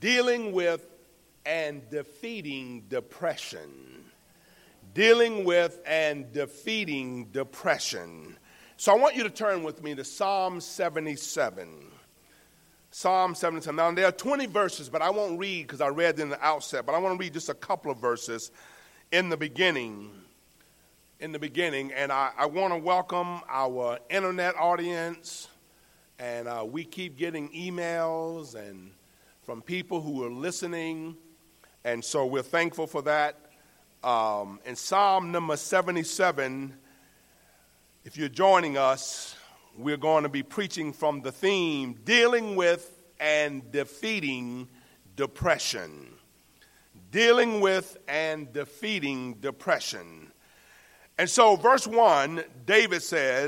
Dealing with and defeating depression. Dealing with and defeating depression. So I want you to turn with me to Psalm 77. Psalm 77. Now, there are 20 verses, but I won't read because I read in the outset, but I want to read just a couple of verses in the beginning. And I want to welcome our internet audience, and we keep getting emails and from people who are listening, and so we're thankful for that. In Psalm number 77, if you're joining us, we're going to be preaching from the theme, Dealing with and Defeating Depression. Dealing with and defeating depression. And so verse 1, Asaph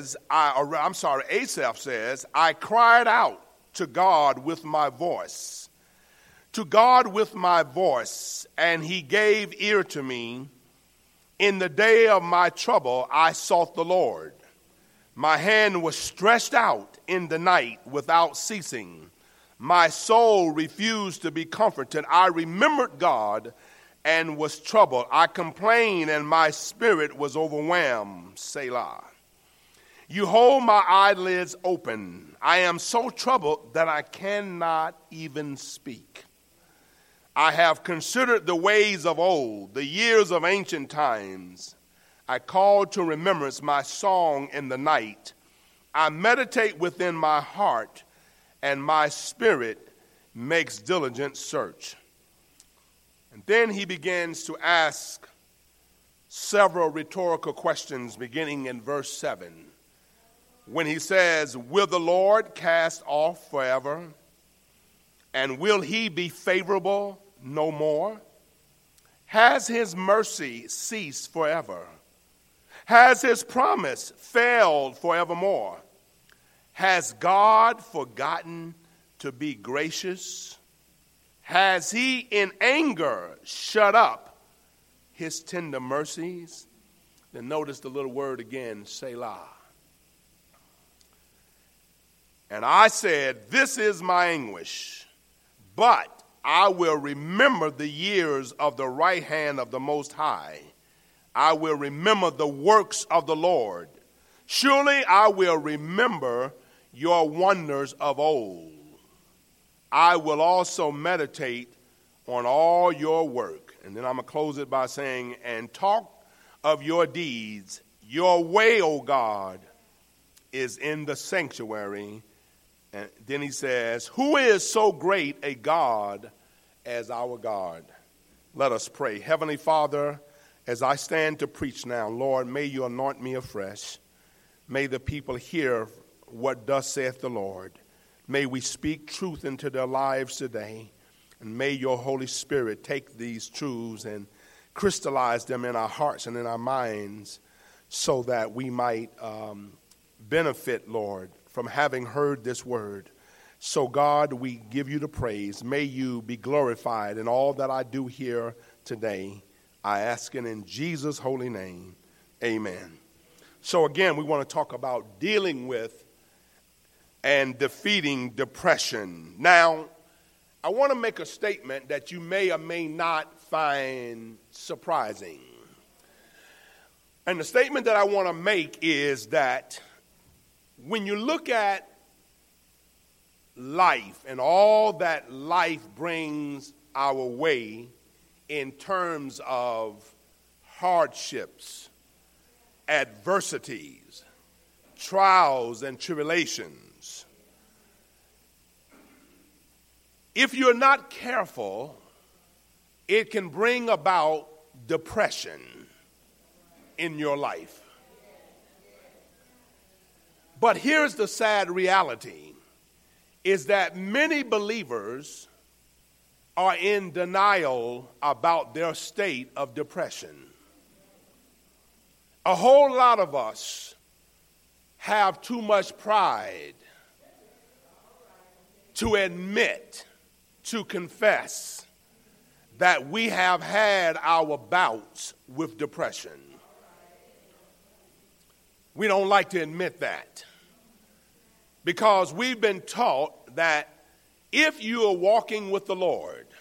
says, I cried out to God with my voice. To God with my voice, and he gave ear to me. In the day of my trouble, I sought the Lord. My hand was stretched out in the night without ceasing. My soul refused to be comforted. I remembered God and was troubled. I complained, and my spirit was overwhelmed. Selah. You hold my eyelids open. I am so troubled that I cannot even speak. I have considered the ways of old, the years of ancient times. I call to remembrance my song in the night. I meditate within my heart, and my spirit makes diligent search. And then he begins to ask several rhetorical questions beginning in verse 7. When he says, will the Lord cast off forever? And will he be favorable no more? Has his mercy ceased forever? Has his promise failed forevermore? Has God forgotten to be gracious? Has he in anger shut up his tender mercies? Then notice the little word again, Selah. And I said, this is my anguish, but I will remember the years of the right hand of the Most High. I will remember the works of the Lord. Surely I will remember your wonders of old. I will also meditate on all your work. And then I'm going to close it by saying, and talk of your deeds. Your way, O God, is in the sanctuary. And then he says, who is so great a God as our God? Let us pray. Heavenly Father, as I stand to preach now, Lord, may you anoint me afresh. May the people hear what thus saith the Lord. May we speak truth into their lives today. And may your Holy Spirit take these truths and crystallize them in our hearts and in our minds so that we might benefit, Lord, from having heard this word. So, God, we give you the praise. May you be glorified in all that I do here today. I ask it in Jesus' holy name. Amen. So, again, we want to talk about dealing with and defeating depression. Now, I want to make a statement that you may or may not find surprising. And the statement that I want to make is that when you look at life and all that life brings our way in terms of hardships, adversities, trials, and tribulations, if you're not careful, it can bring about depression in your life. But here's the sad reality, is that many believers are in denial about their state of depression. A whole lot of us have too much pride to admit, to confess that we have had our bouts with depression. We don't like to admit that because we've been taught that if you are walking with the Lord,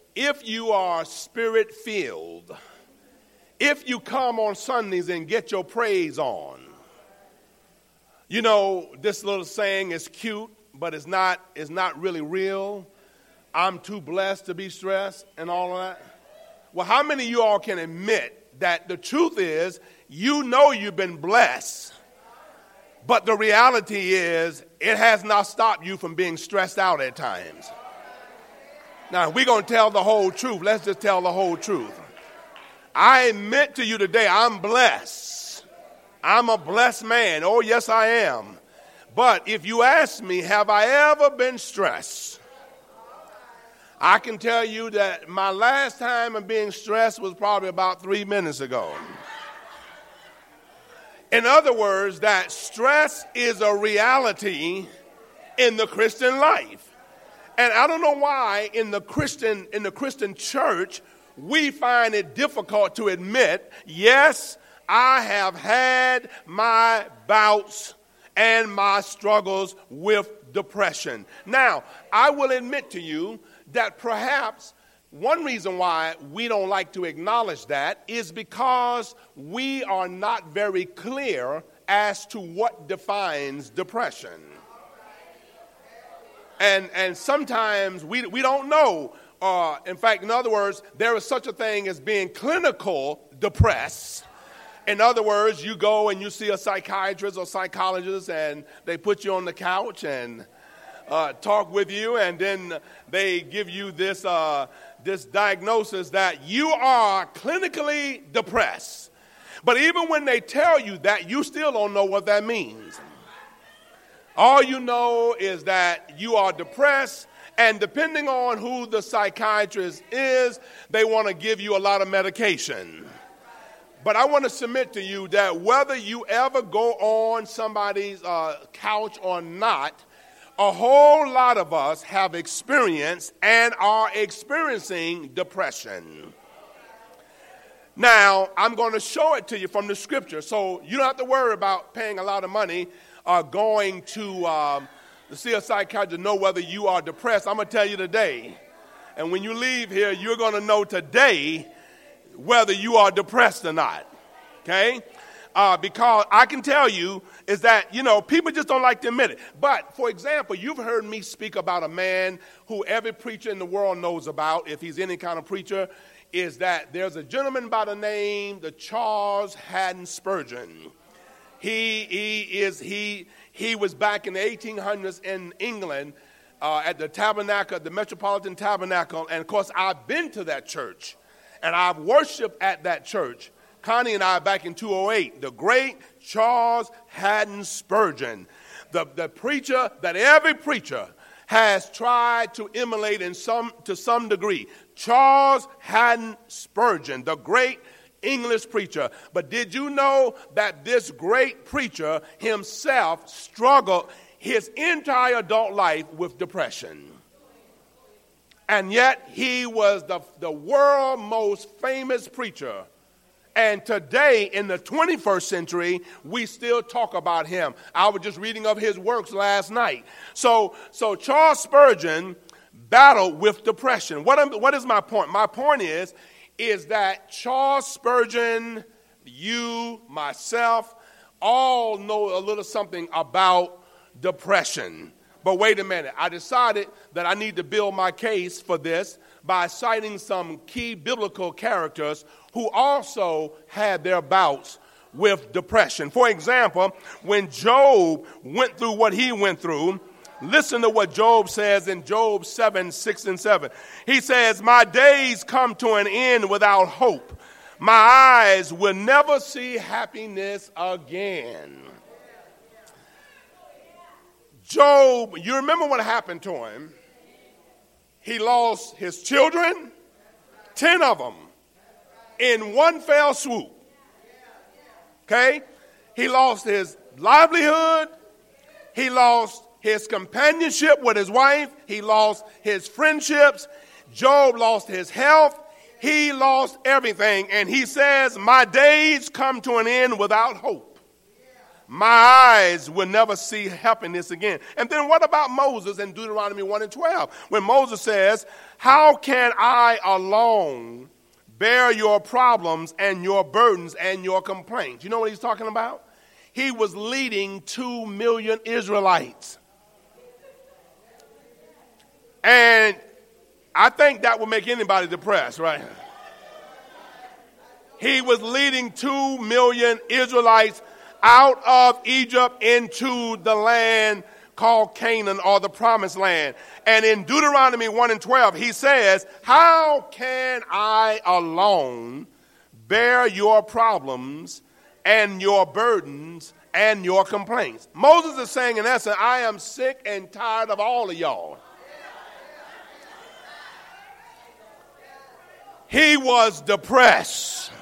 if you are spirit-filled, if you come on Sundays and get your praise on, you know, this little saying is cute, but it's not really real. I'm too blessed to be stressed and all of that. Well, how many of you all can admit that the truth is you know you've been blessed, but the reality is it has not stopped you from being stressed out at times? Now, if we're going to tell the whole truth, let's just tell the whole truth. I admit to you today, I'm blessed. I'm a blessed man. Oh, yes, I am. But if you ask me, have I ever been stressed? I can tell you that my last time of being stressed was probably about 3 minutes ago. In other words, that stress is a reality in the Christian life. And I don't know why in the Christian church, we find it difficult to admit, yes, I have had my bouts and my struggles with depression. Now, I will admit to you that perhaps one reason why we don't like to acknowledge that is because we are not very clear as to what defines depression. And sometimes we don't know. In fact, in other words, there is such a thing as being clinical depressed. In other words, you go and you see a psychiatrist or psychologist and they put you on the couch and talk with you, and then they give you this diagnosis that you are clinically depressed. But even when they tell you that, you still don't know what that means. All you know is that you are depressed, and depending on who the psychiatrist is, they want to give you a lot of medication. But I want to submit to you that whether you ever go on somebody's couch or not, a whole lot of us have experienced and are experiencing depression. Now, I'm going to show it to you from the scripture, so you don't have to worry about paying a lot of money going to see a psychiatrist to know whether you are depressed. I'm going to tell you today. And when you leave here, you're going to know today whether you are depressed or not. Okay? Because I can tell you is that, you know, people just don't like to admit it. But, for example, you've heard me speak about a man who every preacher in the world knows about, if he's any kind of preacher, is that there's a gentleman by the name of Charles Haddon Spurgeon. He was back in the 1800s in England at the Tabernacle, the Metropolitan Tabernacle, and of course I've been to that church and I've worshiped at that church. Connie and I back in 2008, the great Charles Haddon Spurgeon, the preacher that every preacher has tried to emulate to some degree. Charles Haddon Spurgeon, the great English preacher. But did you know that this great preacher himself struggled his entire adult life with depression? And yet he was the world's most famous preacher. And today, in the 21st century, we still talk about him. I was just reading of his works last night. So Charles Spurgeon battled with depression. What is my point? My point is that Charles Spurgeon, you, myself, all know a little something about depression. But wait a minute. I decided that I need to build my case for this by citing some key biblical characters who also had their bouts with depression. For example, when Job went through what he went through, listen to what Job says in Job 7:6 and 7. He says, "My days come to an end without hope. My eyes will never see happiness again." Job, you remember what happened to him? He lost his children, 10 of them, in one fell swoop. Okay? He lost his livelihood. He lost his companionship with his wife. He lost his friendships. Job lost his health. He lost everything. And he says, "My days come to an end without hope. My eyes will never see happiness again. And then what about Moses in Deuteronomy 1 and 12? When Moses says, how can I alone bear your problems and your burdens and your complaints? You know what he's talking about? He was leading 2 million Israelites. And I think that would make anybody depressed, right? He was leading 2 million Israelites out of Egypt into the land called Canaan, or the promised land. And in Deuteronomy 1 and 12, he says, how can I alone bear your problems and your burdens and your complaints? Moses is saying, in essence, I am sick and tired of all of y'all. He was depressed.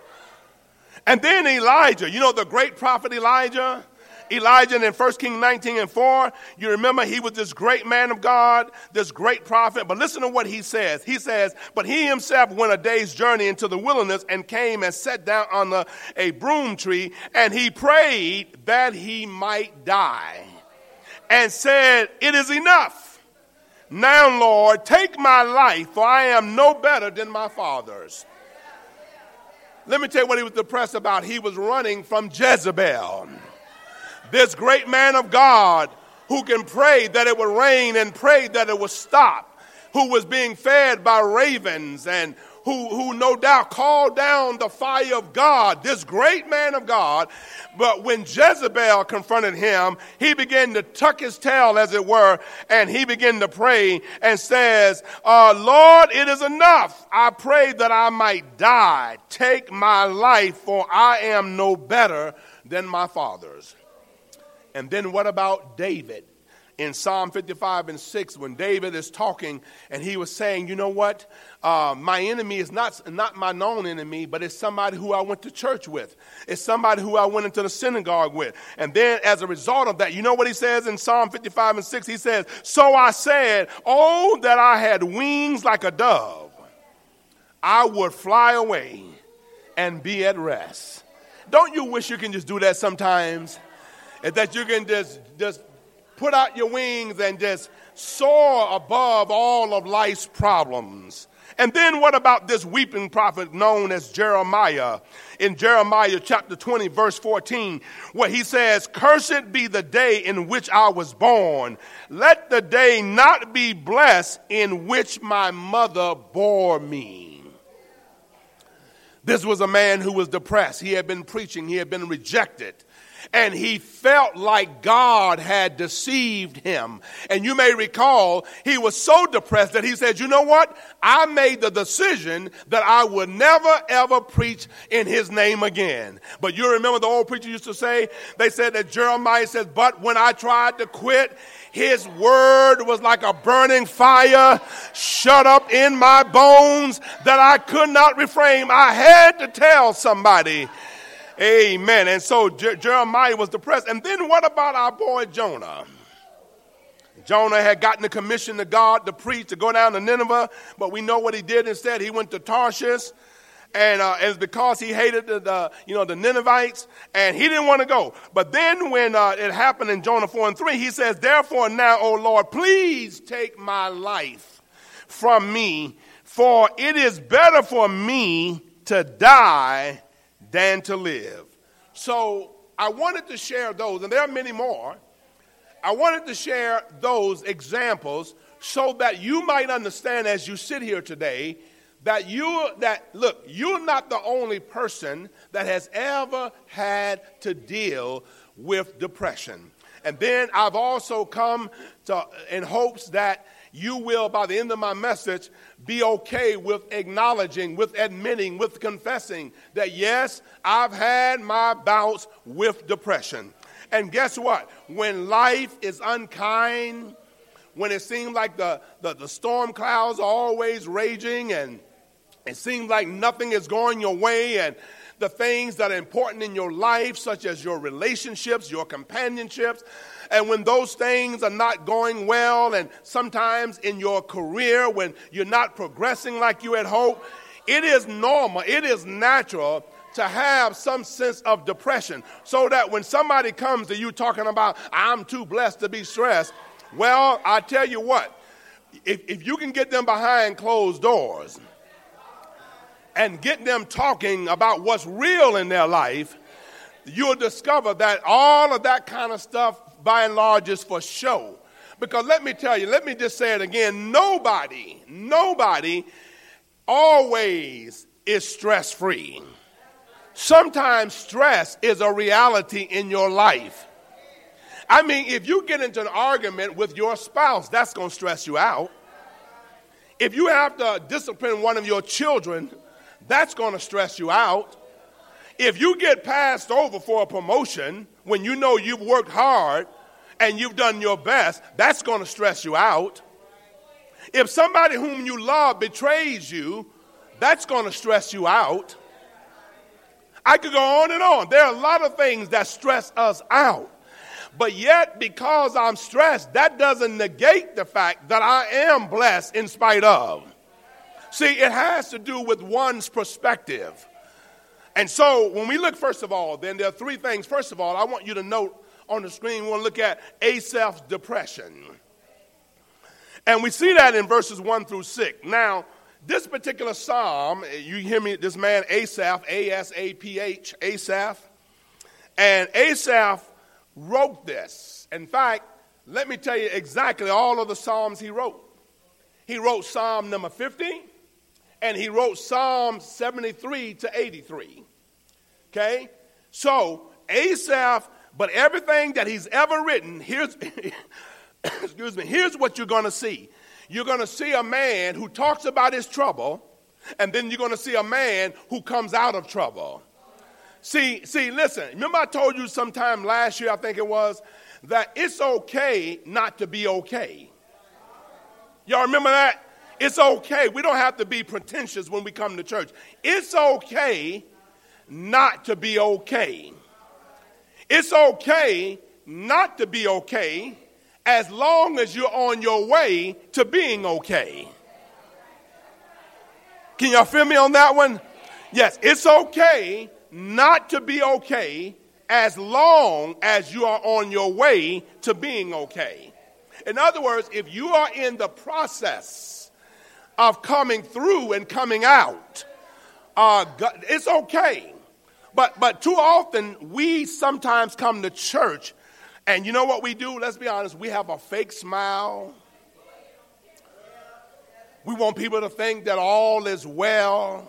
And then Elijah, you know the great prophet Elijah? Elijah in 1 Kings 19 and 4, you remember he was this great man of God, this great prophet. But listen to what he says. He says, but he himself went a day's journey into the wilderness and came and sat down under a broom tree, and he prayed that he might die and said, it is enough. Now, Lord, take my life, for I am no better than my fathers. Let me tell you what he was depressed about. He was running from Jezebel. This great man of God who can pray that it would rain and pray that it would stop, who was being fed by ravens and who no doubt called down the fire of God, this great man of God. But when Jezebel confronted him, he began to tuck his tail, as it were, and he began to pray and says, Lord, it is enough. I pray that I might die. Take my life, for I am no better than my fathers. And then what about David? In Psalm 55 and 6, when David is talking and he was saying, you know what? My enemy is not my known enemy, but it's somebody who I went to church with. It's somebody who I went into the synagogue with. And then as a result of that, you know what he says in Psalm 55 and 6? He says, so I said, oh, that I had wings like a dove. I would fly away and be at rest. Don't you wish you can just do that sometimes? And that you can just put out your wings and just soar above all of life's problems. And then what about this weeping prophet known as Jeremiah? In Jeremiah chapter 20, verse 14, where he says, cursed be the day in which I was born. Let the day not be blessed in which my mother bore me. This was a man who was depressed. He had been preaching. He had been rejected. And he felt like God had deceived him. And you may recall, he was so depressed that he said, you know what? I made the decision that I would never, ever preach in his name again. But you remember the old preacher used to say, they said that Jeremiah says, but when I tried to quit, his word was like a burning fire shut up in my bones that I could not refrain. I had to tell somebody. Amen. And so Jeremiah was depressed. And then what about our boy Jonah? Jonah had gotten the commission to God to preach, to go down to Nineveh, but we know what he did instead. He went to Tarshish, and it's because he hated the Ninevites, and he didn't want to go. But then when it happened in Jonah 4 and 3, he says, therefore now, O Lord, please take my life from me, for it is better for me to die than to live. So I wanted to share those, and there are many more. I wanted to share those examples so that you might understand as you sit here today that you're not the only person that has ever had to deal with depression. And then I've also come in hopes that you will, by the end of my message, be okay with acknowledging, with admitting, with confessing that, yes, I've had my bouts with depression. And guess what? When life is unkind, when it seems like the storm clouds are always raging and it seems like nothing is going your way, and the things that are important in your life, such as your relationships, your companionships, and when those things are not going well, and sometimes in your career when you're not progressing like you had hoped, it is normal, it is natural to have some sense of depression, so that when somebody comes to you talking about, I'm too blessed to be stressed, well, I tell you what, if you can get them behind closed doors and get them talking about what's real in their life, you'll discover that all of that kind of stuff, by and large, is for show. Because let me tell you, let me just say it again, nobody always is stress-free. Sometimes stress is a reality in your life. I mean, if you get into an argument with your spouse, that's going to stress you out. If you have to discipline one of your children, that's going to stress you out. If you get passed over for a promotion when you know you've worked hard and you've done your best, that's going to stress you out. If somebody whom you love betrays you, that's going to stress you out. I could go on and on. There are a lot of things that stress us out. But yet, because I'm stressed, that doesn't negate the fact that I am blessed in spite of. See, it has to do with one's perspective. And so when we look, first of all, then there are three things. First of all, I want you to note on the screen, we want to look at Asaph's depression. And we see that in verses 1 through 6. Now, this particular psalm, you hear me, this man Asaph, A-S-A-P-H, Asaph. And Asaph wrote this. In fact, let me tell you exactly all of the psalms he wrote. He wrote Psalm number 50, and he wrote Psalm 73 to 83. Okay? So, Asaph, but everything that he's ever written, here's what you're going to see. You're going to see a man who talks about his trouble, and then you're going to see a man who comes out of trouble. See, listen, remember I told you sometime last year, I think it was, that it's okay not to be okay. Y'all remember that? It's okay. We don't have to be pretentious when we come to church. It's okay not to be okay. It's okay not to be okay as long as you're on your way to being okay. Can y'all feel me on that one? Yes, it's okay not to be okay as long as you are on your way to being okay. In other words, if you are in the process of coming through and coming out, it's okay. But too often, we sometimes come to church, and you know what we do? Let's be honest. We have a fake smile. We want people to think that all is well,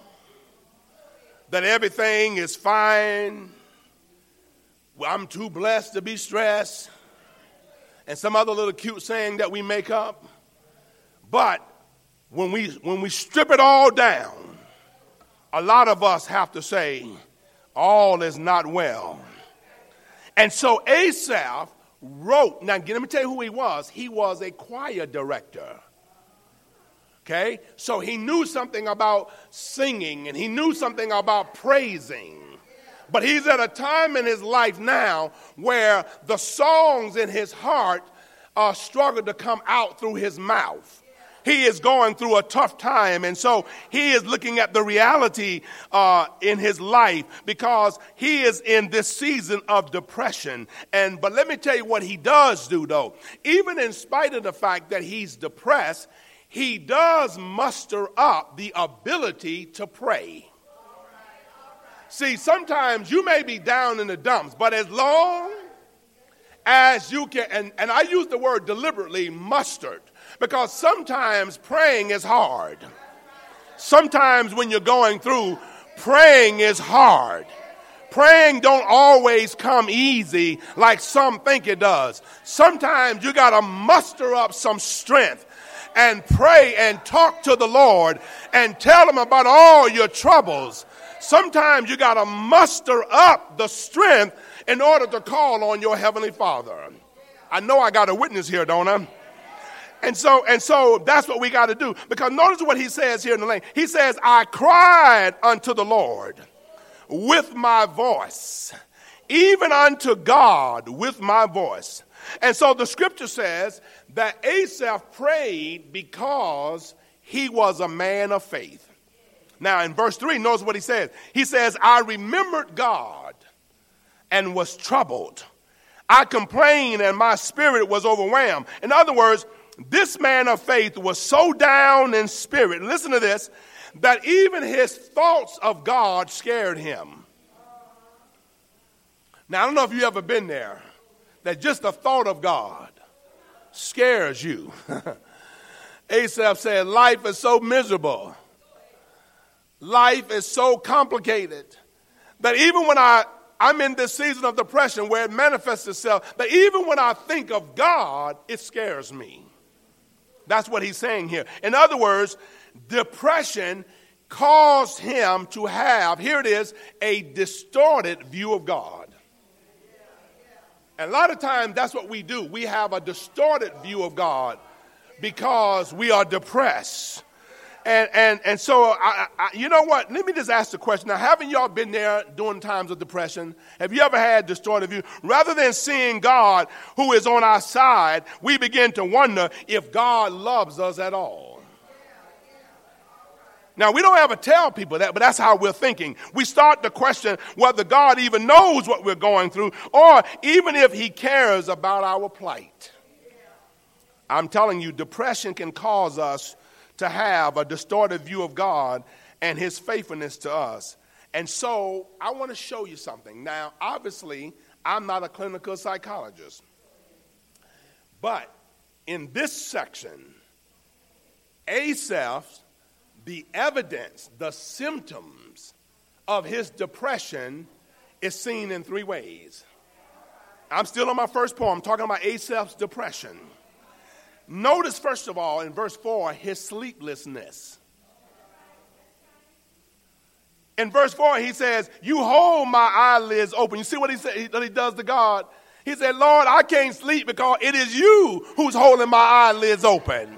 that everything is fine. Well, I'm too blessed to be stressed, and some other little cute saying that we make up. But when we strip it all down, a lot of us have to say, all is not well. And so Asaph wrote, now let me tell you who he was. He was a choir director. Okay? So he knew something about singing, and he knew something about praising. But he's at a time in his life now where the songs in his heart struggle to come out through his mouth. He is going through a tough time, and so he is looking at the reality in his life because he is in this season of depression. But let me tell you what he does do, though. Even in spite of the fact that he's depressed, he does muster up the ability to pray. See, sometimes you may be down in the dumps, but as long as you can, and I use the word deliberately, mustered, because sometimes praying is hard. Sometimes when you're going through, praying is hard. Praying don't always come easy like some think it does. Sometimes you got to muster up some strength and pray and talk to the Lord and tell him about all your troubles. Sometimes you got to muster up the strength in order to call on your Heavenly Father. I know I got a witness here, don't I? And so that's what we got to do. Because notice what he says here in the lane. He says, I cried unto the Lord with my voice, even unto God with my voice. And so the scripture says that Asaph prayed because he was a man of faith. Now, in verse 3, notice what he says. He says, I remembered God and was troubled. I complained and my spirit was overwhelmed. In other words, this man of faith was so down in spirit, listen to this, that even his thoughts of God scared him. Now, I don't know if you've ever been there, that just the thought of God scares you. Asaph said, life is so miserable. Life is so complicated that even when I'm in this season of depression where it manifests itself, that even when I think of God, it scares me. That's what he's saying here. In other words, depression caused him to have, here it is, a distorted view of God. And a lot of times that's what we do. We have a distorted view of God because we are depressed. And so, you know what? Let me just ask the question. Now, haven't y'all been there during times of depression? Have you ever had distorted view? Rather than seeing God who is on our side, we begin to wonder if God loves us at all. Now, we don't ever tell people that, but that's how we're thinking. We start to question whether God even knows what we're going through or even if he cares about our plight. I'm telling you, depression can cause us to have a distorted view of God and his faithfulness to us. And so I want to show you something. Now, obviously, I'm not a clinical psychologist. But in this section, Asaph, the evidence, the symptoms of his depression is seen in three ways. I'm still on my first point. I'm talking about Asaph's depression. Notice, first of all, in verse 4, his sleeplessness. In verse 4, he says, you hold my eyelids open. You see what he does to God? He said, Lord, I can't sleep because it is you who's holding my eyelids open.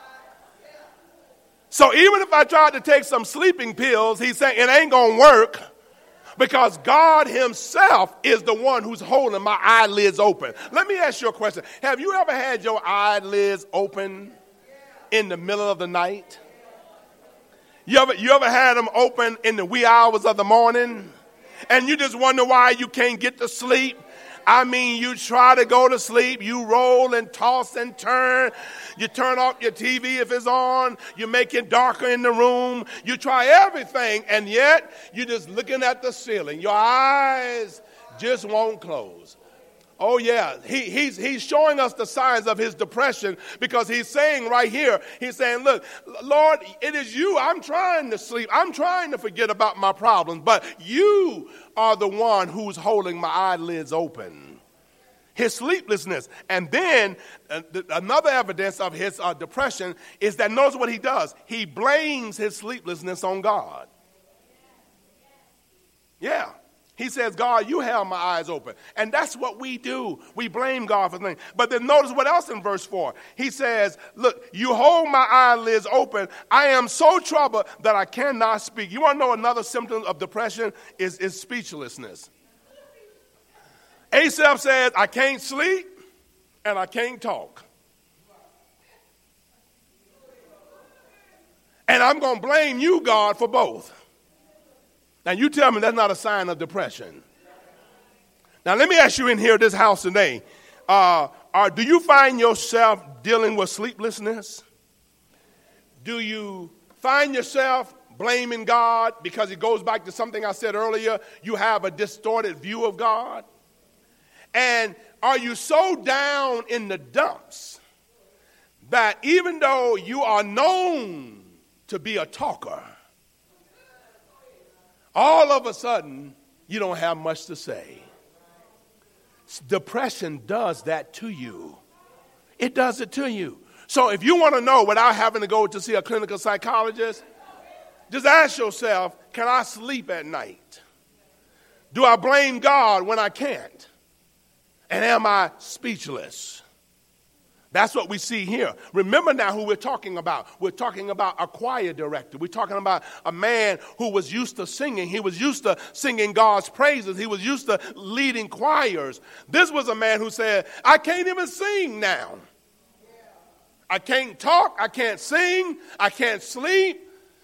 So even if I tried to take some sleeping pills, he's saying it ain't going to work because God himself is the one who's holding my eyelids open. Let me ask you a question. Have you ever had your eyelids open in the middle of the night? You ever had them open in the wee hours of the morning and you just wonder why you can't get to sleep? I mean, you try to go to sleep, you roll and toss and turn, you turn off your TV if it's on, you make it darker in the room, you try everything, and yet you're just looking at the ceiling. Your eyes just won't close. Oh, yeah, he's showing us the signs of his depression because he's saying right here, he's saying, look, Lord, it is you. I'm trying to sleep. I'm trying to forget about my problems, but you are the one who's holding my eyelids open. His sleeplessness. And then another evidence of his depression is that notice what he does. He blames his sleeplessness on God. Yeah. He says, God, you held my eyes open. And that's what we do. We blame God for things. But then notice what else in verse 4. He says, look, you hold my eyelids open. I am so troubled that I cannot speak. You want to know another symptom of depression is speechlessness. Asaph says, I can't sleep and I can't talk. And I'm going to blame you, God, for both. Now, you tell me that's not a sign of depression. Now, let me ask you in here, this house today, do you find yourself dealing with sleeplessness? Do you find yourself blaming God because it goes back to something I said earlier? You have a distorted view of God. And are you so down in the dumps that even though you are known to be a talker, all of a sudden, you don't have much to say? Depression does that to you. It does it to you. So if you want to know without having to go to see a clinical psychologist, just ask yourself, can I sleep at night? Do I blame God when I can't? And am I speechless? That's what we see here. Remember now who we're talking about. We're talking about a choir director. We're talking about a man who was used to singing. He was used to singing God's praises. He was used to leading choirs. This was a man who said, I can't even sing now. I can't talk. I can't sing. I can't sleep.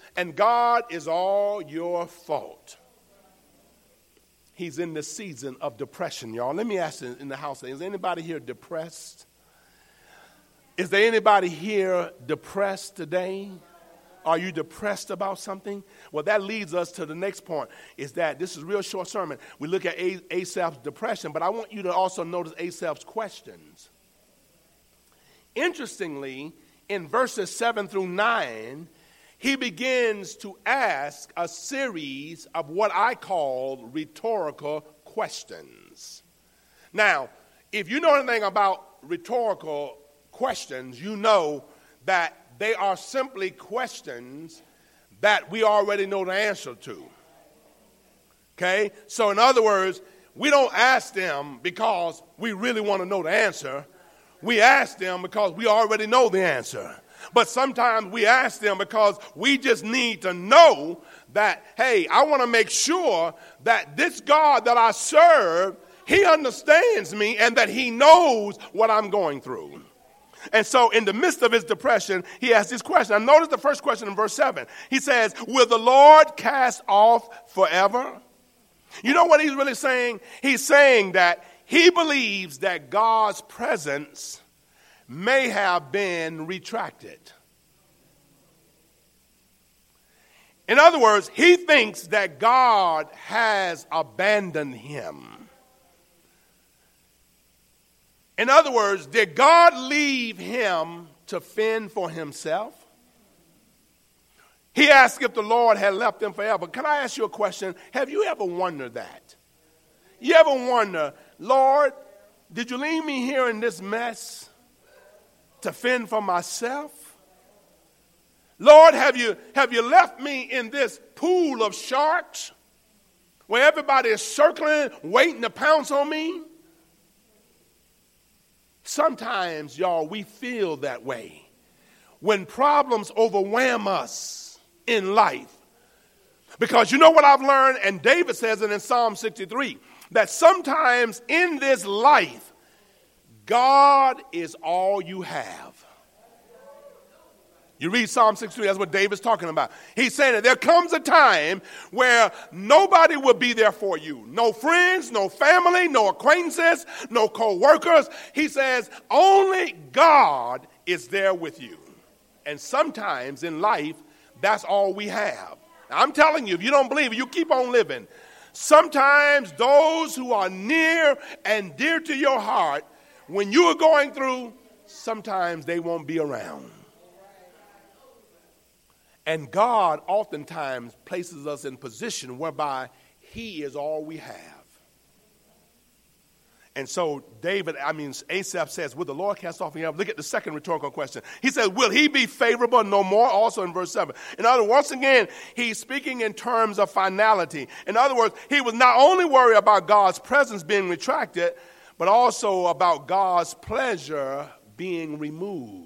and God is all your fault. He's in the season of depression, y'all. Let me ask you in the house, is anybody here depressed? Is there anybody here depressed today? Are you depressed about something? Well, that leads us to the next point, is that this is a real short sermon. We look at Asaph's depression, but I want you to also notice Asaph's questions. Interestingly, in verses 7 through 9, he begins to ask a series of what I call rhetorical questions. Now, if you know anything about rhetorical questions, you know that they are simply questions that we already know the answer to. Okay? So in other words, we don't ask them because we really want to know the answer. We ask them because we already know the answer. But sometimes we ask them because we just need to know that, hey, I want to make sure that this God that I serve, he understands me and that he knows what I'm going through. And so in the midst of his depression, he asks this question. Now notice the first question in verse 7. He says, will the Lord cast off forever? You know what he's really saying? He's saying that he believes that God's presence may have been retracted. In other words, he thinks that God has abandoned him. In other words, did God leave him to fend for himself? He asked if the Lord had left him forever. Can I ask you a question? Have you ever wondered that? You ever wonder, Lord, did you leave me here in this mess to fend for myself? Lord, have you left me in this pool of sharks where everybody is circling, waiting to pounce on me? Sometimes, y'all, we feel that way when problems overwhelm us in life. Because you know what I've learned, and David says it in Psalm 63, that sometimes in this life, God is all you have. You read Psalm 63, that's what David's talking about. He's saying that there comes a time where nobody will be there for you. No friends, no family, no acquaintances, no co-workers. He says only God is there with you. And sometimes in life, that's all we have. I'm telling you, if you don't believe it, you keep on living. Sometimes those who are near and dear to your heart, when you are going through, sometimes they won't be around. And God oftentimes places us in position whereby he is all we have. And so Asaph says, will the Lord cast off forever? Look at the second rhetorical question. He says, will he be favorable no more? Also in verse 7. In other words, once again, he's speaking in terms of finality. In other words, he was not only worried about God's presence being retracted, but also about God's pleasure being removed.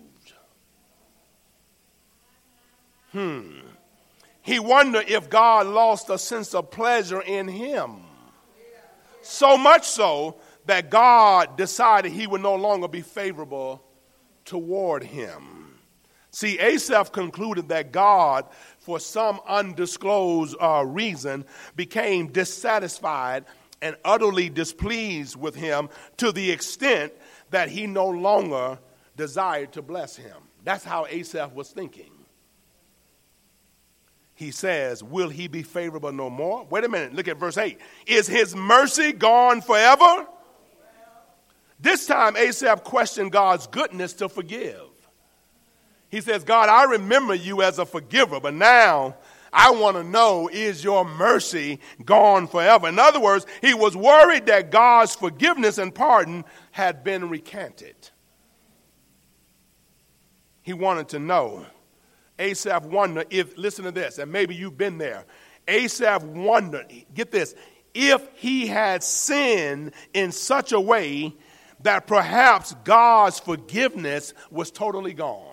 He wondered if God lost a sense of pleasure in him. So much so that God decided he would no longer be favorable toward him. See, Asaph concluded that God, for some undisclosed reason, became dissatisfied and utterly displeased with him to the extent that he no longer desired to bless him. That's how Asaph was thinking. He says, will he be favorable no more? Wait a minute, look at verse 8. Is his mercy gone forever? This time Asaph questioned God's goodness to forgive. He says, God, I remember you as a forgiver, but now I want to know, is your mercy gone forever? In other words, he was worried that God's forgiveness and pardon had been recanted. He wanted to know. Asaph wondered if, listen to this, and maybe you've been there. Asaph wondered, get this, if he had sinned in such a way that perhaps God's forgiveness was totally gone.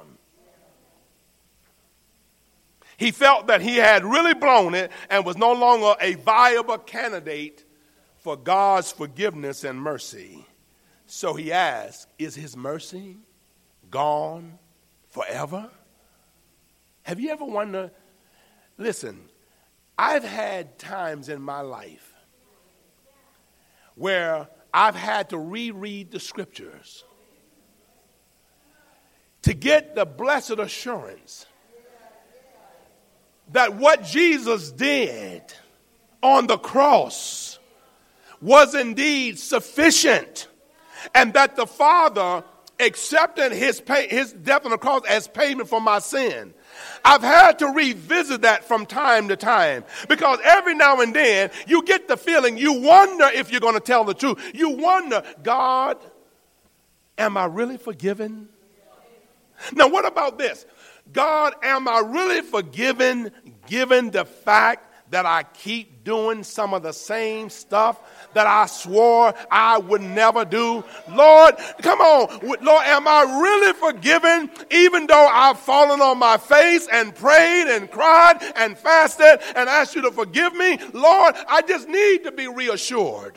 He felt that he had really blown it and was no longer a viable candidate for God's forgiveness and mercy. So he asked, is his mercy gone forever? Have you ever wondered, Listen, I've had times in my life where I've had to reread the scriptures to get the blessed assurance that what Jesus did on the cross was indeed sufficient, and that the Father accepted his death on the cross as payment for my sin. I've had to revisit that from time to time, because every now and then you get the feeling, you wonder if you're going to tell the truth. You wonder, God, am I really forgiven? Now, what about this? God, am I really forgiven given the fact that I keep doing some of the same stuff that I swore I would never do? Lord, come on. Lord, am I really forgiven even though I've fallen on my face and prayed and cried and fasted and asked you to forgive me? Lord, I just need to be reassured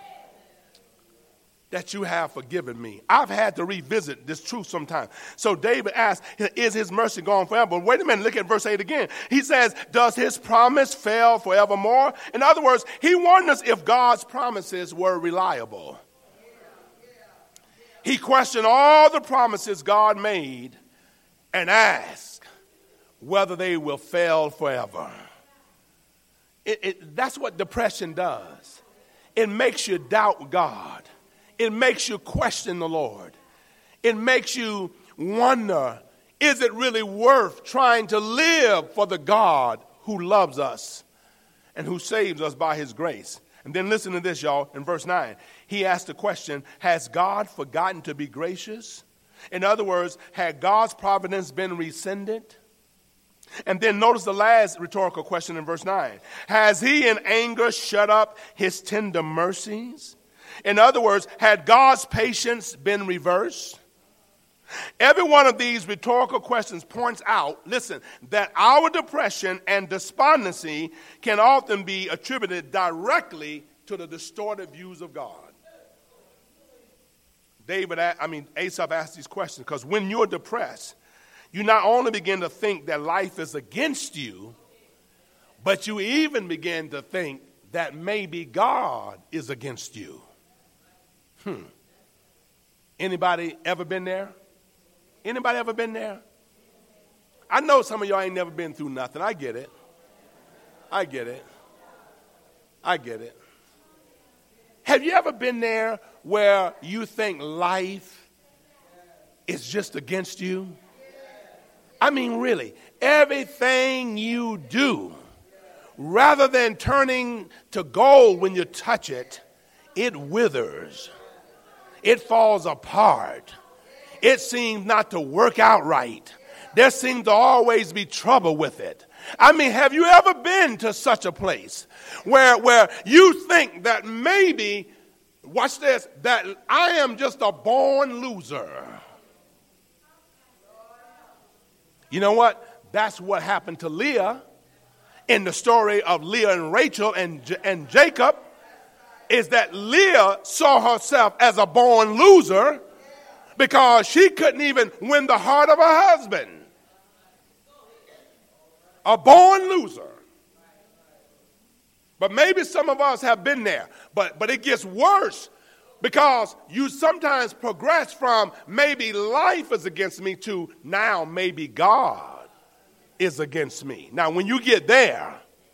that you have forgiven me. I've had to revisit this truth sometimes. So David asked, is his mercy gone forever? But wait a minute, look at verse 8 again. He says, does his promise fail forevermore? In other words, he wonders if God's promises were reliable. He questioned all the promises God made and asked whether they will fail forever. That's what depression does. It makes you doubt God. It makes you question the Lord. It makes you wonder, is it really worth trying to live for the God who loves us and who saves us by his grace? And then listen to this, y'all. In verse 9, he asked the question, has God forgotten to be gracious? In other words, had God's providence been rescinded? And then notice the last rhetorical question in verse 9. Has he in anger shut up his tender mercies? In other words, had God's patience been reversed? Every one of these rhetorical questions points out, listen, that our depression and despondency can often be attributed directly to the distorted views of God. Asaph asked these questions because when you're depressed, you not only begin to think that life is against you, but you even begin to think that maybe God is against you. Anybody ever been there? Anybody ever been there? I know some of y'all ain't never been through nothing. I get it. Have you ever been there where you think life is just against you? I mean, really, everything you do, rather than turning to gold when you touch it, it withers. It falls apart. It seems not to work out right. There seems to always be trouble with it. I mean, have you ever been to such a place where you think that maybe, watch this, that I am just a born loser? You know what? That's what happened to Leah in the story of Leah and Rachel and Jacob. Is that Leah saw herself as a born loser because she couldn't even win the heart of her husband. A born loser. But maybe some of us have been there. But it gets worse because you sometimes progress from maybe life is against me to now maybe God is against me. Now, when you get there,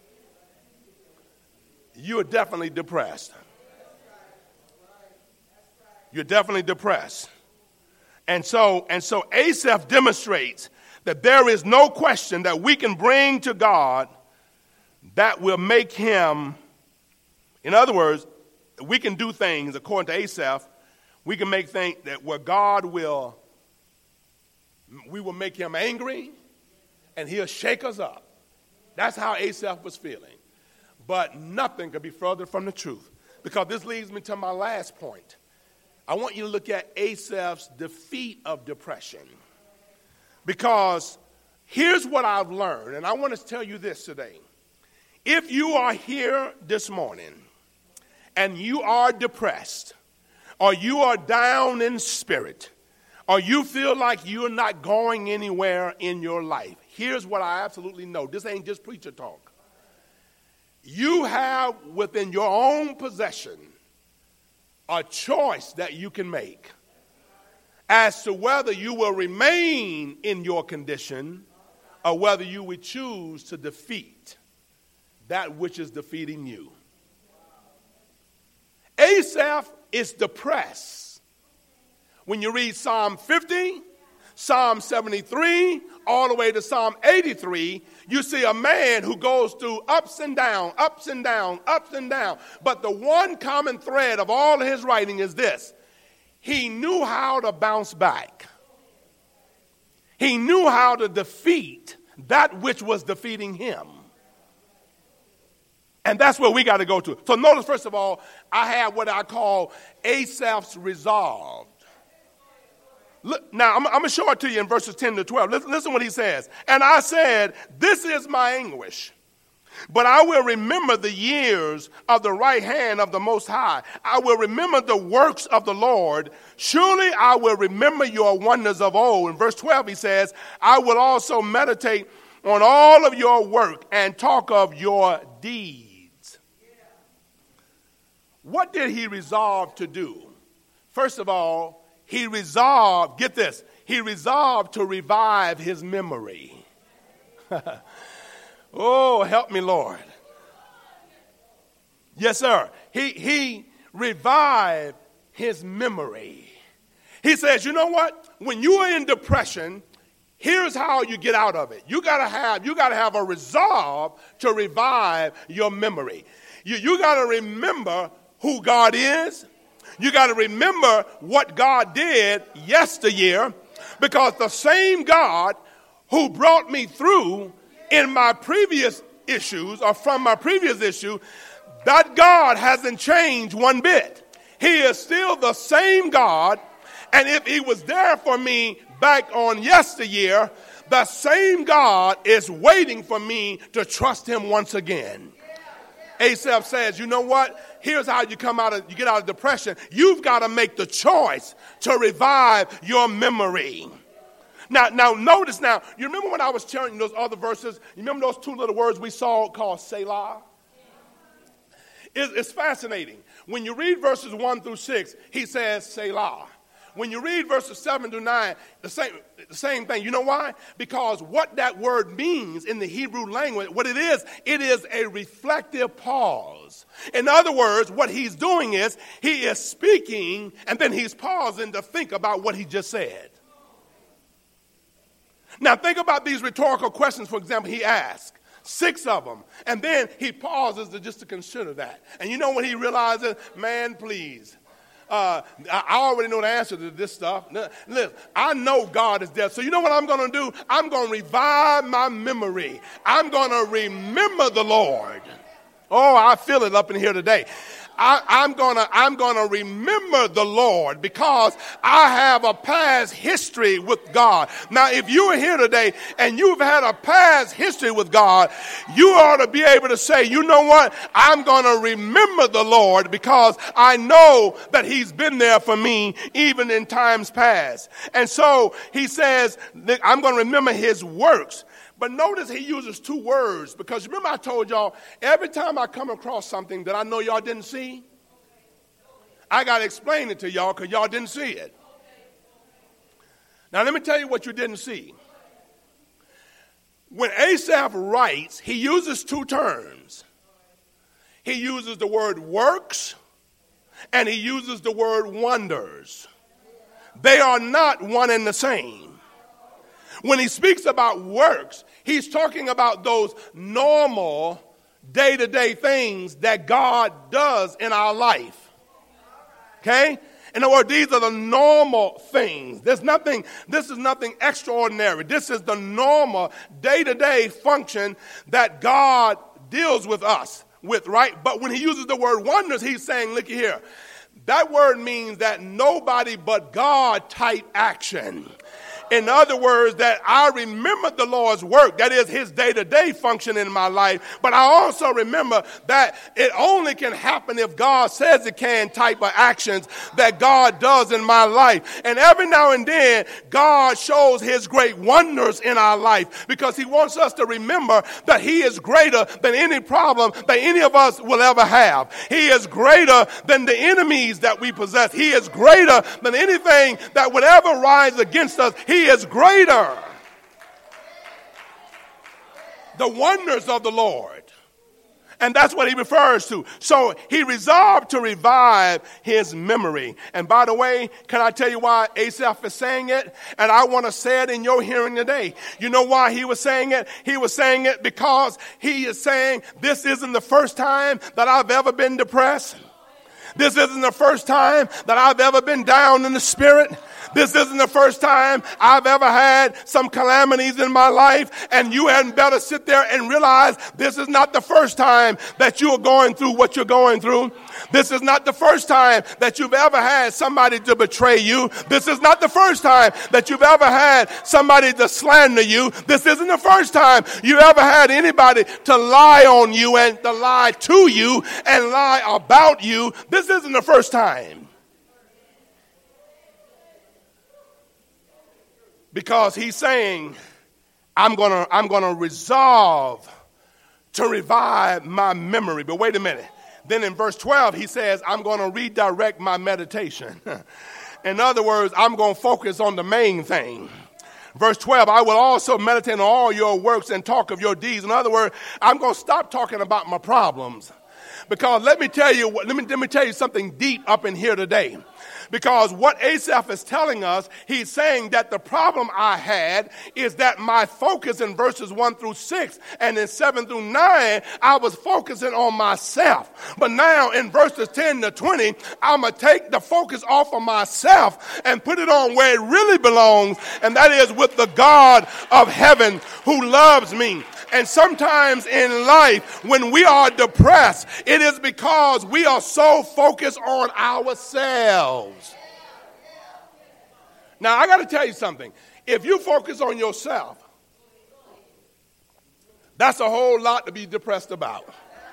you're definitely depressed. You're definitely depressed. And so Asaph demonstrates that there is no question that we can bring to God that will make him, in other words, we can do things, according to Asaph, we can make things that where God we will make him angry and he'll shake us up. That's how Asaph was feeling. But nothing could be further from the truth, because this leads me to my last point. I want you to look at Asaph's defeat of depression, because here's what I've learned, and I want to tell you this today. If you are here this morning and you are depressed, or you are down in spirit, or you feel like you're not going anywhere in your life, here's what I absolutely know. This ain't just preacher talk. You have within your own possession a choice that you can make as to whether you will remain in your condition or whether you would choose to defeat that which is defeating you. Asaph is depressed. When you read Psalm 50, Psalm 73, all the way to Psalm 83, you see a man who goes through ups and down, ups and down, ups and down. But the one common thread of all of his writing is this. He knew how to bounce back. He knew how to defeat that which was defeating him. And that's where we got to go to. So notice, first of all, I have what I call Asaph's resolve. Look, now, I'm going to show it to you in verses 10 to 12. Listen what he says. And I said, this is my anguish, but I will remember the years of the right hand of the Most High. I will remember the works of the Lord. Surely I will remember your wonders of old. In verse 12 he says, I will also meditate on all of your work and talk of your deeds. What did he resolve to do? First of all, he resolved, get this, he resolved to revive his memory. Oh, help me, Lord. Yes, sir. He revived his memory. He says, you know what? When you are in depression, here's how you get out of it. You gotta have a resolve to revive your memory. You gotta remember who God is. You got to remember what God did yesteryear, because the same God who brought me through in my previous issues or from my previous issue, that God hasn't changed one bit. He is still the same God. And if he was there for me back on yesteryear, the same God is waiting for me to trust him once again. Asaph says, you know what? Here's how you get out of depression. You've got to make the choice to revive your memory. Now notice now, you remember when I was sharing those other verses? You remember those two little words we saw called Selah? It's fascinating. When you read verses 1 through 6, he says Selah. When you read verses 7 to 9, the same thing. You know why? Because what that word means in the Hebrew language, what it is a reflective pause. In other words, what he's doing is he is speaking and then he's pausing to think about what he just said. Now think about these rhetorical questions, for example, he asked. 6 of them. And then he pauses to consider that. And you know when he realizes, man, please. I already know the answer to this stuff. Listen, I know God is there. So you know what I'm going to do? I'm going to revive my memory. I'm going to remember the Lord. Oh, I feel it up in here today. I'm gonna remember the Lord because I have a past history with God. Now, if you are here today and you've had a past history with God, you ought to be able to say, you know what? I'm gonna remember the Lord because I know that he's been there for me even in times past. And so he says, I'm gonna remember his works. But notice he uses 2 words, because remember I told y'all, every time I come across something that I know y'all didn't see, I got to explain it to y'all because y'all didn't see it. Now let me tell you what you didn't see. When Asaph writes, he uses 2 terms. He uses the word works and he uses the word wonders. They are not one and the same. When he speaks about works, he's talking about those normal day-to-day things that God does in our life. Okay? In other words, these are the normal things. This is nothing extraordinary. This is the normal day-to-day function that God deals with us with, right? But when he uses the word wonders, he's saying, look here, that word means that nobody but God type action. In other words, that I remember the Lord's work, that is his day-to-day function in my life, but I also remember that it only can happen if God says it can type of actions that God does in my life. And every now and then, God shows his great wonders in our life because he wants us to remember that he is greater than any problem that any of us will ever have. He is greater than the enemies that we possess. He is greater than anything that would ever rise against us. He is greater. The wonders of the Lord. And that's what he refers to. So he resolved to revive his memory. And by the way, can I tell you why Asaph is saying it? And I want to say it in your hearing today. You know why he was saying it? He was saying it because he is saying, this isn't the first time that I've ever been depressed. This isn't the first time that I've ever been down in the spirit. This isn't the first time I've ever had some calamities in my life, and you hadn't better sit there and realize this is not the first time that you are going through what you're going through. This is not the first time that you've ever had somebody to betray you. This is not the first time that you've ever had somebody to slander you. This isn't the first time you ever had anybody to lie on you and to lie to you and lie about you. This isn't the first time. Because he's saying, I'm gonna resolve to revive my memory. But wait a minute. Then in verse 12, he says, I'm going to redirect my meditation. In other words, I'm going to focus on the main thing. Verse 12, I will also meditate on all your works and talk of your deeds. In other words, I'm going to stop talking about my problems. Because let me tell you something deep up in here today. Because what Asaph is telling us, he's saying that the problem I had is that my focus in verses 1 through 6 and in 7 through 9, I was focusing on myself. But now in verses 10 to 20, I'm going to take the focus off of myself and put it on where it really belongs, and that is with the God of heaven who loves me. And sometimes in life, when we are depressed, it is because we are so focused on ourselves. Now, I got to tell you something. If you focus on yourself, that's a whole lot to be depressed about.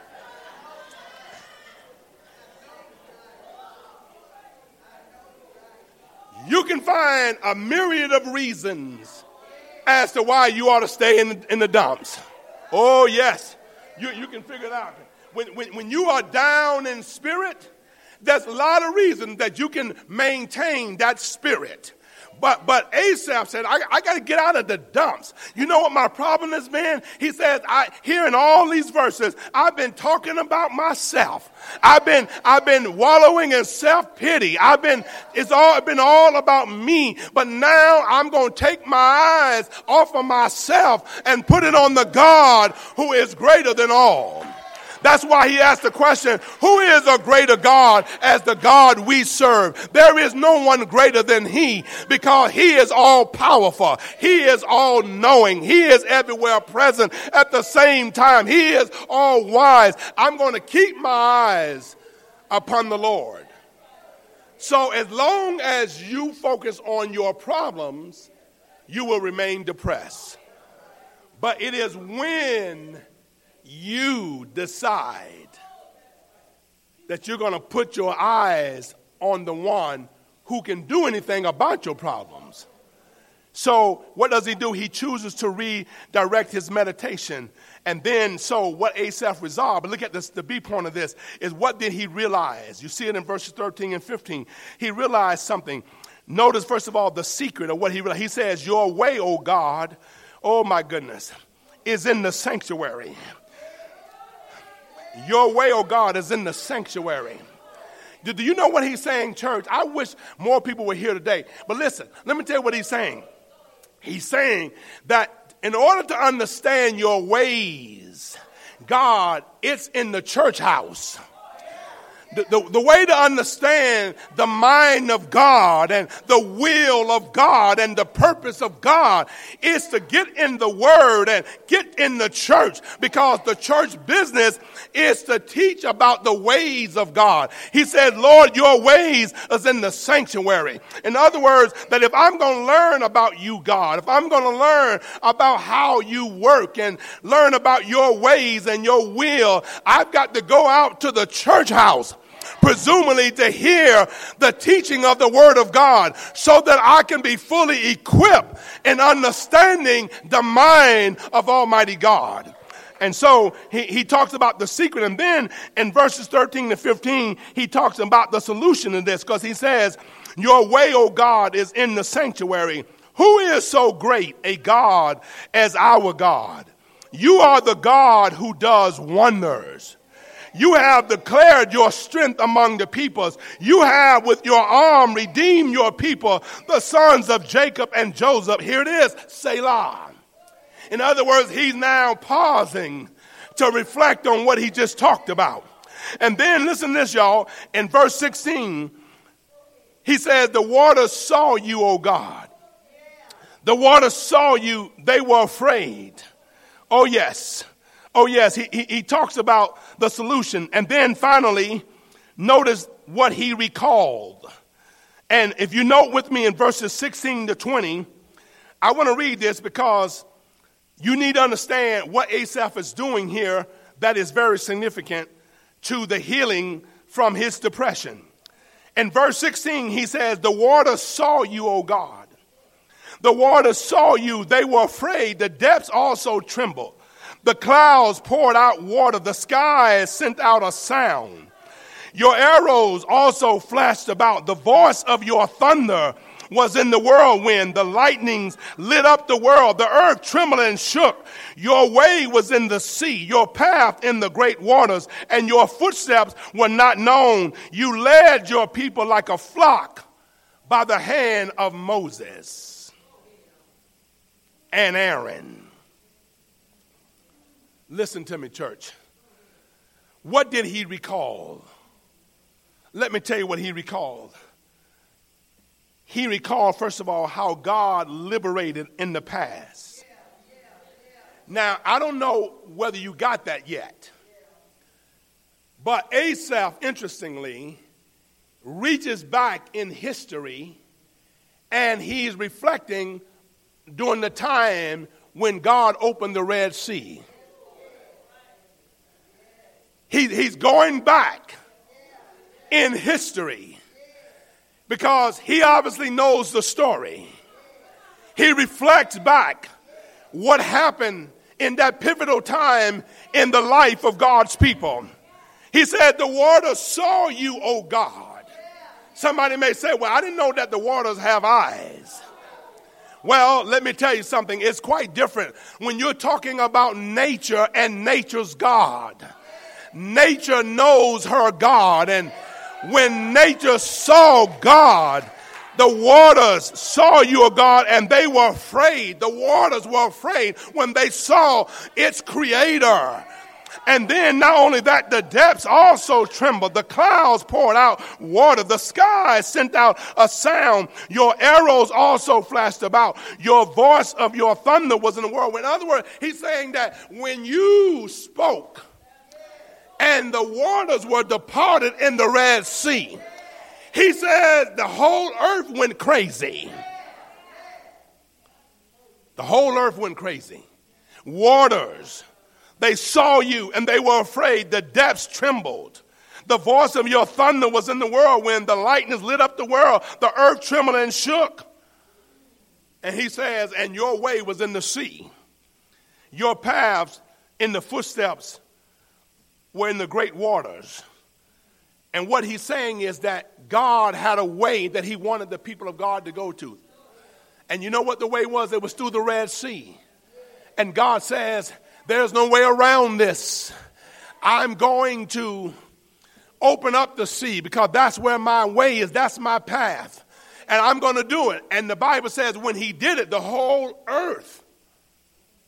You can find a myriad of reasons as to why you ought to stay in the dumps. Oh, yes. You can figure it out. When you are down in spirit, there's a lot of reasons that you can maintain that spirit. But Asaph said, I got to get out of the dumps. You know what my problem has been? He says, here in all these verses, I've been talking about myself. I've been wallowing in self-pity. It's been all about me. But now I'm going to take my eyes off of myself and put it on the God who is greater than all. That's why he asked the question, who is a greater God as the God we serve? There is no one greater than he, because he is all powerful. He is all knowing. He is everywhere present at the same time. He is all wise. I'm going to keep my eyes upon the Lord. So as long as you focus on your problems, you will remain depressed. But it is when you decide that you're going to put your eyes on the one who can do anything about your problems. So what does he do? He chooses to redirect his meditation. And then, so what Asaph resolved, but look at this, the B point of this, is what did he realize? You see it in verses 13 and 15. He realized something. Notice, first of all, the secret of what he realized. He says, your way, O God, oh my goodness, is in the sanctuary. Your way, oh God, is in the sanctuary. Do you know what he's saying, church? I wish more people were here today. But listen, let me tell you what he's saying. He's saying that in order to understand your ways, God, it's in the church house. The way to understand the mind of God and the will of God and the purpose of God is to get in the Word and get in the church, because the church business is to teach about the ways of God. He said, Lord, your ways is in the sanctuary. In other words, that if I'm going to learn about you, God, if I'm going to learn about how you work and learn about your ways and your will, I've got to go out to the church house, presumably to hear the teaching of the Word of God, so that I can be fully equipped in understanding the mind of Almighty God. And so he talks about the secret. And then in verses 13 to 15, he talks about the solution to this, because he says, your way, O God, is in the sanctuary. Who is so great a God as our God? You are the God who does wonders. You have declared your strength among the peoples. You have with your arm redeemed your people, the sons of Jacob and Joseph. Here it is, Selah. In other words, he's now pausing to reflect on what he just talked about. And then listen to this, y'all. In verse 16, he says, the waters saw you, O God. The waters saw you, they were afraid. Oh, yes. Oh, yes. He talks about the solution. And then finally, notice what he recalled. And if you note with me in verses 16 to 20, I want to read this because you need to understand what Asaph is doing here that is very significant to the healing from his depression. In verse 16, he says, the waters saw you, O God. The waters saw you. They were afraid. The depths also trembled. The clouds poured out water. The sky sent out a sound. Your arrows also flashed about. The voice of your thunder was in the whirlwind. The lightnings lit up the world. The earth trembled and shook. Your way was in the sea, your path in the great waters, and your footsteps were not known. You led your people like a flock by the hand of Moses and Aaron. Listen to me, church. What did he recall? Let me tell you what he recalled. He recalled, first of all, how God liberated in the past. Now, I don't know whether you got that yet, but Asaph, interestingly, reaches back in history, and he's reflecting during the time when God opened the Red Sea. He's going back in history because he obviously knows the story. He reflects back what happened in that pivotal time in the life of God's people. He said, the waters saw you, O God. Somebody may say, well, I didn't know that the waters have eyes. Well, let me tell you something. It's quite different when you're talking about nature and nature's God. Nature knows her God, and when nature saw God, the waters saw you, O God, and they were afraid. The waters were afraid when they saw its creator. And then not only that, the depths also trembled. The clouds poured out water. The sky sent out a sound. Your arrows also flashed about. Your voice of your thunder was in the world. In other words, he's saying that when you spoke and the waters were departed in the Red Sea, he said the whole earth went crazy. The whole earth went crazy. Waters, they saw you and they were afraid. The depths trembled. The voice of your thunder was in the whirlwind. The lightnings lit up the world. The earth trembled and shook. And he says, and your way was in the sea. Your paths in the footsteps were in the great waters. And what he's saying is that God had a way that he wanted the people of God to go to. And you know what the way was? It was through the Red Sea. And God says, there's no way around this. I'm going to open up the sea because that's where my way is. That's my path. And I'm going to do it. And the Bible says when he did it, the whole earth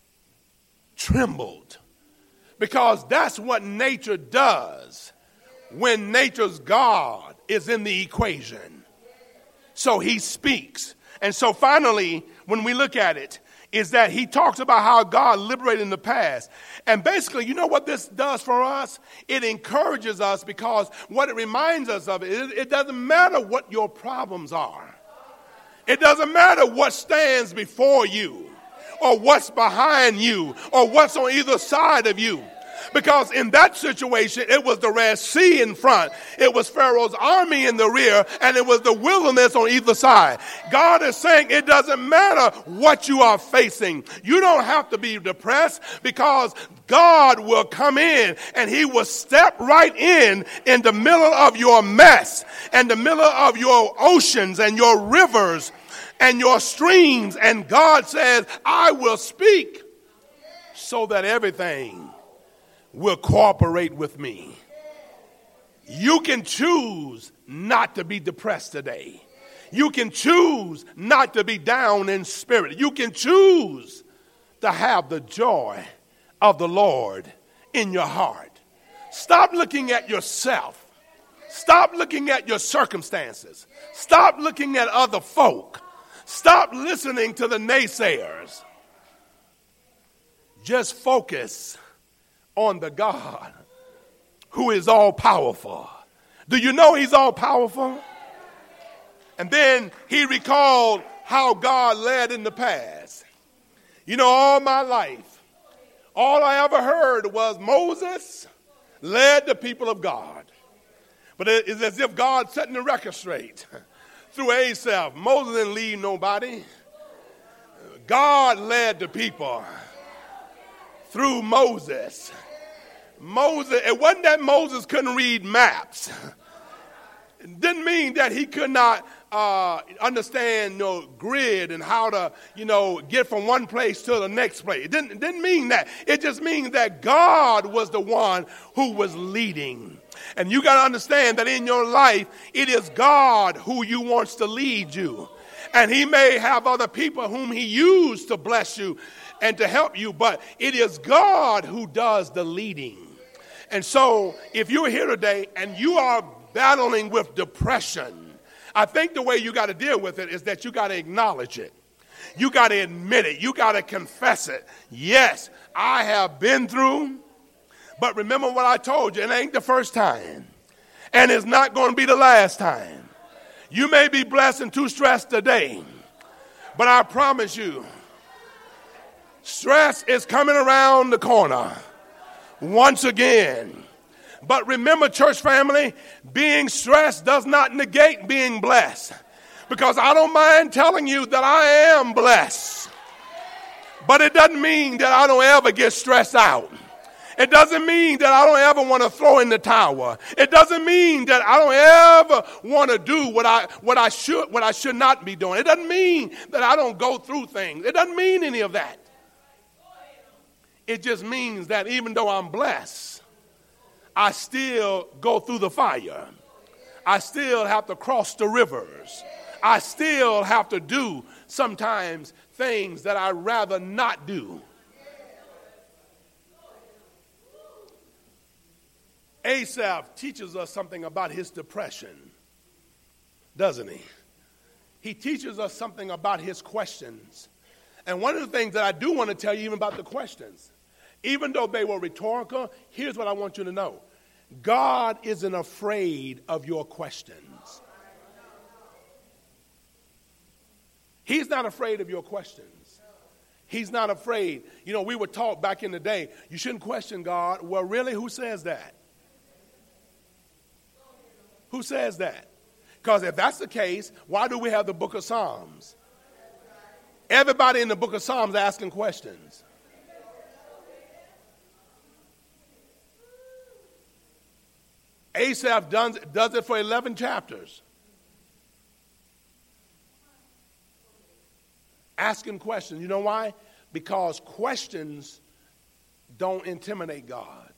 trembled. Because that's what nature does when nature's God is in the equation. So he speaks. And so finally, when we look at it, is that he talks about how God liberated in the past. And basically, you know what this does for us? It encourages us, because what it reminds us of, it doesn't matter what your problems are. It doesn't matter what stands before you, or what's behind you, or what's on either side of you. Because in that situation, it was the Red Sea in front, it was Pharaoh's army in the rear, and it was the wilderness on either side. God is saying it doesn't matter what you are facing. You don't have to be depressed, because God will come in and he will step right in the middle of your mess, and the middle of your oceans and your rivers and your streams. And God says, I will speak so that everything will cooperate with me. You can choose not to be depressed today. You can choose not to be down in spirit. You can choose to have the joy of the Lord in your heart. Stop looking at yourself. Stop looking at your circumstances. Stop looking at other folk. Stop listening to the naysayers. Just focus on the God who is all powerful. Do you know he's all powerful? And then he recalled how God led in the past. You know, all my life, all I ever heard was Moses led the people of God. But it's as if God setting the record straight. Through Asaph, Moses didn't lead nobody. God led the people through Moses. It wasn't that Moses couldn't read maps. It didn't mean that he could not understand, grid and how to, get from one place to the next place. It didn't mean that. It just means that God was the one who was leading. And you got to understand that in your life, it is God who you wants to lead you. And he may have other people whom he used to bless you and to help you, but it is God who does the leading. And so if you're here today and you are battling with depression, I think the way you got to deal with it is that you got to acknowledge it. You got to admit it. You got to confess it. Yes, I have been through, but remember what I told you. It ain't the first time, and it's not going to be the last time. You may be blessed and too stressed today, but I promise you, stress is coming around the corner once again. But remember, church family, being stressed does not negate being blessed. Because I don't mind telling you that I am blessed. But it doesn't mean that I don't ever get stressed out. It doesn't mean that I don't ever want to throw in the towel. It doesn't mean that I don't ever want to do what I should not be doing. It doesn't mean that I don't go through things. It doesn't mean any of that. It just means that even though I'm blessed, I still go through the fire. I still have to cross the rivers. I still have to do sometimes things that I'd rather not do. Asaph teaches us something about his depression, doesn't he? He teaches us something about his questions. And one of the things that I do want to tell you even about the questions, even though they were rhetorical, here's what I want you to know. God isn't afraid of your questions. He's not afraid of your questions. He's not afraid. We were taught back in the day, you shouldn't question God. Well, really, who says that? Who says that? Because if that's the case, why do we have the book of Psalms? Everybody in the book of Psalms asking questions. Asaph does it for 11 chapters. Asking questions. You know why? Because questions don't intimidate God.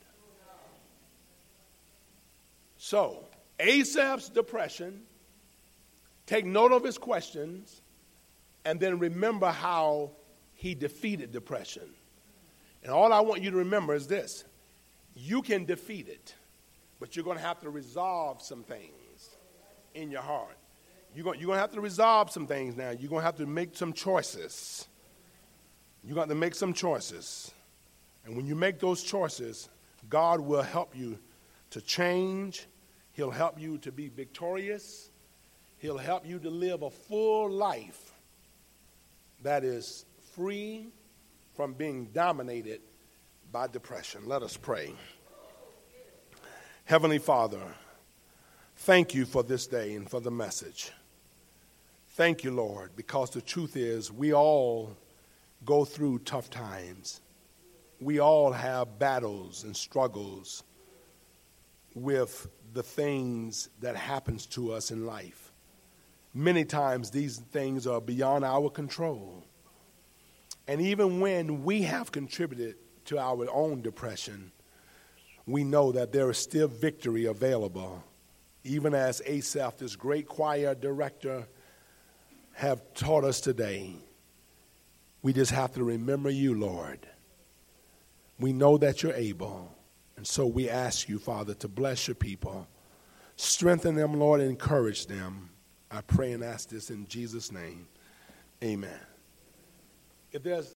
So, Asaph's depression, take note of his questions, and then remember how he defeated depression. And all I want you to remember is this. You can defeat it. But you're going to have to resolve some things in your heart. You're going to have to resolve some things now. You're going to have to make some choices. You're going to make some choices. And when you make those choices, God will help you to change. He'll help you to be victorious. He'll help you to live a full life that is free from being dominated by depression. Let us pray. Heavenly Father, thank you for this day and for the message. Thank you, Lord, because the truth is we all go through tough times. We all have battles and struggles with the things that happens to us in life. Many times these things are beyond our control. And even when we have contributed to our own depression, we know that there is still victory available. Even as Asaph, this great choir director, have taught us today, we just have to remember you, Lord. We know that you're able. And so we ask you, Father, to bless your people. Strengthen them, Lord, and encourage them. I pray and ask this in Jesus' name. Amen. If there's